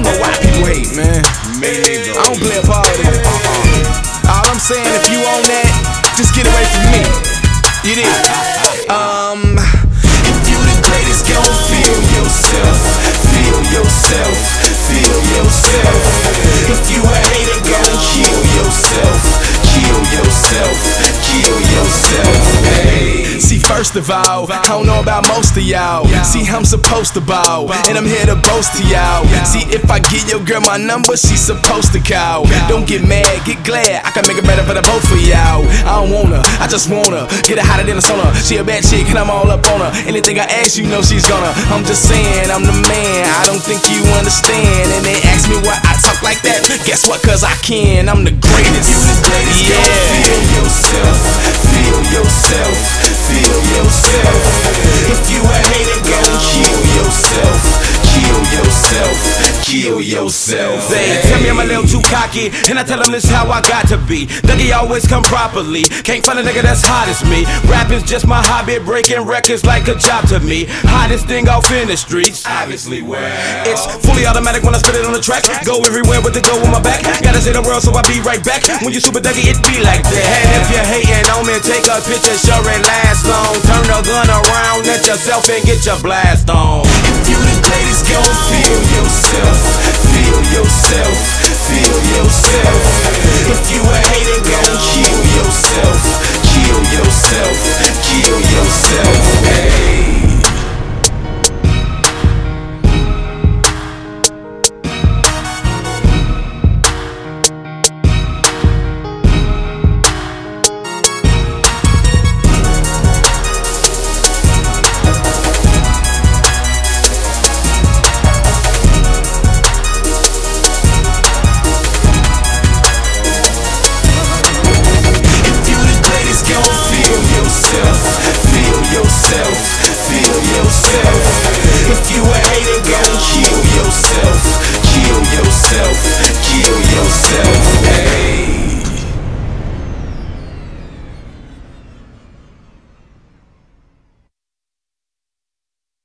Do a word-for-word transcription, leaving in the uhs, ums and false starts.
don't know why people hate, man. I don't play a part in it. All I'm saying, if you own that, just get away from me. You dig? Um, if you the greatest, gon' feel yourself, feel yourself, feel yourself. If you a hater, gon' kill yourself, kill yourself, kill yourself. Hey. See, first of all, I don't know about most of y'all. See, I'm supposed to bow, and I'm here to boast to y'all. See, if I give your girl my number, she's supposed to call. Don't get mad, get glad, I can make it better for the both of y'all. I don't want her, I just want her. Get her hotter than a sauna. She a bad chick, and I'm all up on her. Anything I ask, you know she's gonna. I'm just saying, I'm the man, I don't think you understand. And they ask me why I talk like that. Guess what, cause I can, I'm the greatest. You the greatest, yeah. Feel yourself, feel yourself, feel yourself. If you a hater, gon' kill yourself, kill yourself, kill yourself. They tell me I'm a little too cocky, and I tell them this is how I got to be. Dougie always come properly, can't find a nigga that's hot as me. Rapping's just my hobby, breaking records like a job to me. Hottest thing off in the streets, obviously well. It's fully automatic when I spit it on the track. Go everywhere with the go on my back. Gotta say the world so I be right back. When you super Dougie, it be like that. And if you're hating on me, take a picture, sure it lasts long. Turn the gun around at yourself and get your blast on. If you the greatest, gon' feel yourself, feel yourself, feel yourself. If you a hater, gon' kill yourself, kill yourself, kill yourself. Hey.